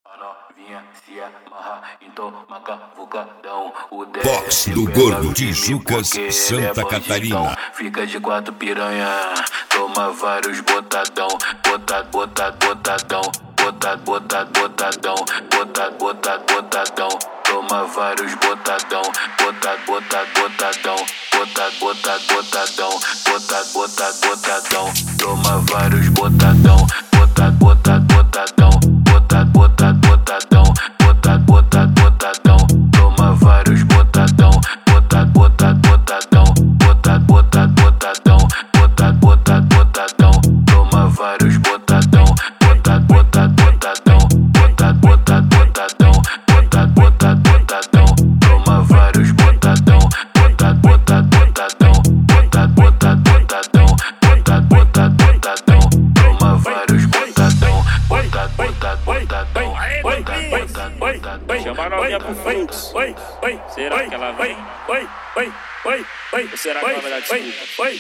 Box do Gordo Tijucas, Santa Catarina. Fica de quatro piranha, toma vários botadão, botadão, botadão, toma vários botadão, botadão, toma vários botadão, botadão, toma vários botadão, toma vários botadão, toma vários botadão, chama a novinha pro fluxo. Será que ela vem? Ou será que ela vai dar desculpa?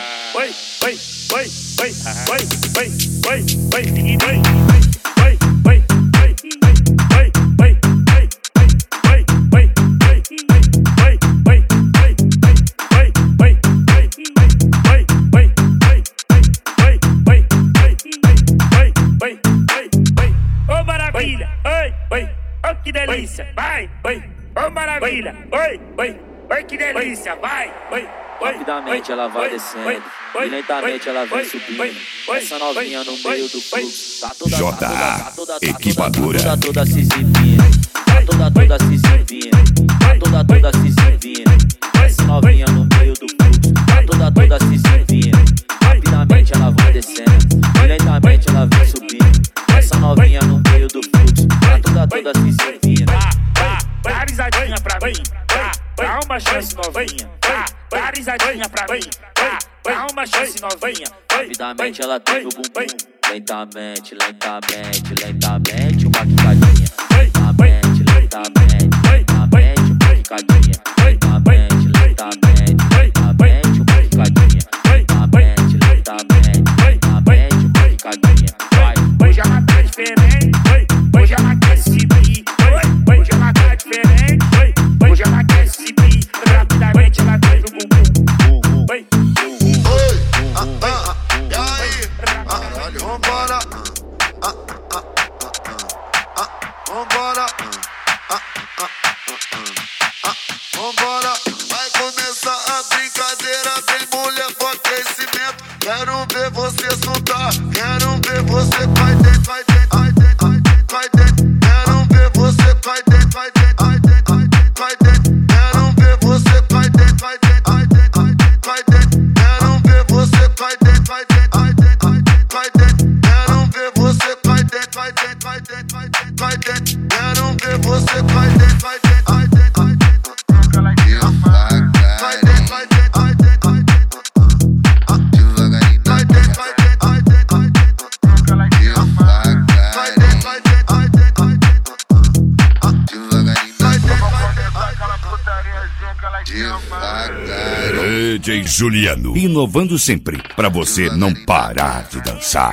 Ô maravilha, oi, oh que delícia, vai, ô maravilha, oi que delícia, vai, Rapidamente ela vai descendo e lentamente ela vem subindo. Essa novinha no meio do fluxo tá toda Equipadora. toda se exibindo. Tá toda se exibindo. Tá toda se exibindo. Essa novinha no meio do fluxo tá toda se exibindo. Rapidamente ela vai descendo e lentamente ela vem subindo. Essa novinha no meio do fluxo tá toda se exibindo. Dá risadinha pra mim, dá uma chance novinha. Dá risadinha pra mim, dá uma chance novinha. Rapidamente ela tem o bumbum. Lentamente, uma quicadinha. Lentamente, uma quicadinha. Lentamente, uma quicadinha. Uma quicadinha. Vai. Hoje ela tá diferente, hoje ela quer se exibir. Hoje ela tá diferente, hoje ela quer se exibir. Rapidamente ela tem o bumbum. E aí? Vambora. Vambora. Vai começar a brincadeira, vem mulher com aquecimento. Quero ver você soltar, quero ver você vai dentro, vai dentro. Quero ver você vai dentro, vai dentro. Quero ver você vai dentro, vai dentro. Quero ver você vai dentro, vai dentro. Quero ver você vai dentro, vai dentro. Quero ver você vai dentro, vai dentro. DJ Juliano, inovando sempre, pra você não parar de dançar.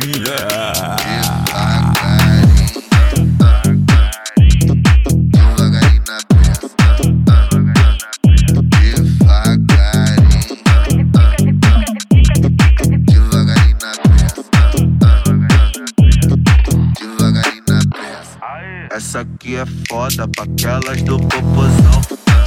Essa aqui é foda pra aquelas do popozão.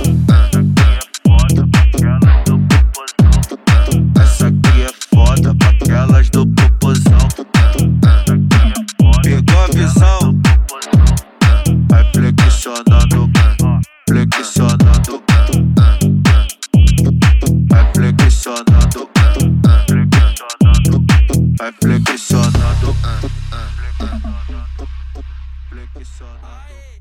Essa aqui é foda pra aquelas do popozão. Pegou a visão? Vai flexionando, flexionando. Vai flexionando, vai flexionando. Flexionando.